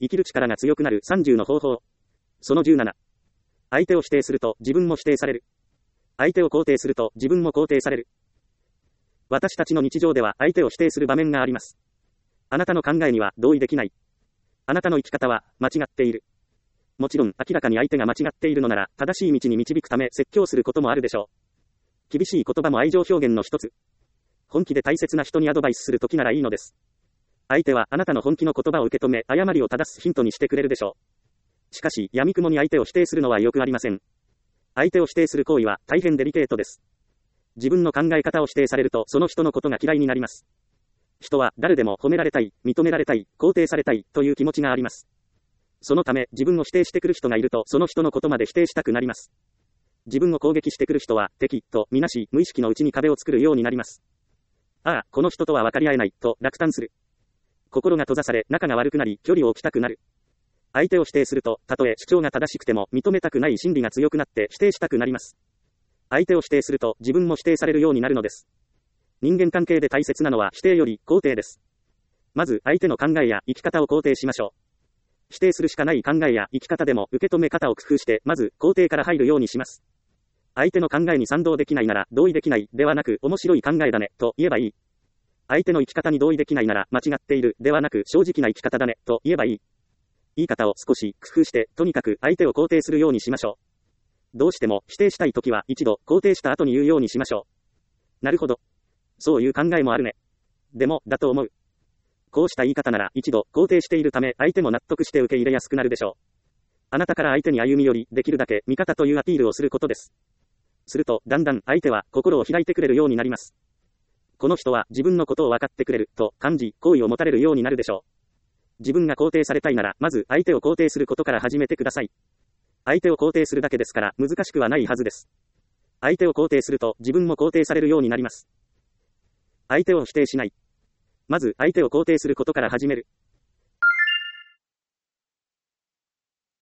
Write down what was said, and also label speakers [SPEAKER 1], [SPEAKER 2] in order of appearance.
[SPEAKER 1] 生きる力が強くなる30の方法。その17。相手を否定すると自分も否定される。相手を肯定すると自分も肯定される。私たちの日常では相手を否定する場面があります。あなたの考えには同意できない。あなたの生き方は間違っている。もちろん明らかに相手が間違っているのなら正しい道に導くため説教することもあるでしょう。厳しい言葉も愛情表現の一つ。本気で大切な人にアドバイスするときならいいのです。相手はあなたの本気の言葉を受け止め誤りを正すヒントにしてくれるでしょう。しかし闇雲に相手を否定するのはよくありません。相手を否定する行為は大変デリケートです。自分の考え方を否定されるとその人のことが嫌いになります。人は誰でも褒められたい、認められたい、肯定されたいという気持ちがあります。そのため自分を否定してくる人がいるとその人のことまで否定したくなります。自分を攻撃してくる人は敵とみなし無意識のうちに壁を作るようになります。ああ、この人とは分かり合えないと落胆する。心が閉ざされ仲が悪くなり距離を置きたくなる。相手を否定するとたとえ主張が正しくても認めたくない心理が強くなって否定したくなります。相手を否定すると自分も否定されるようになるのです。人間関係で大切なのは否定より肯定です。まず相手の考えや生き方を肯定しましょう。否定するしかない考えや生き方でも受け止め方を工夫してまず肯定から入るようにします。相手の考えに賛同できないなら同意できないではなく面白い考えだねと言えばいい。相手の生き方に同意できないなら間違っているではなく正直な生き方だねと言えばいい。言い方を少し工夫してとにかく相手を肯定するようにしましょう。どうしても否定したいときは一度肯定した後に言うようにしましょう。なるほど。そういう考えもあるね。でもだと思う。こうした言い方なら一度肯定しているため相手も納得して受け入れやすくなるでしょう。あなたから相手に歩み寄りできるだけ味方というアピールをすることです。するとだんだん相手は心を開いてくれるようになります。この人は自分のことを分かってくれると感じ好意を持たれるようになるでしょう。自分が肯定されたいならまず相手を肯定することから始めてください。相手を肯定するだけですから難しくはないはずです。相手を肯定すると自分も肯定されるようになります。相手を否定しない。まず相手を肯定することから始める。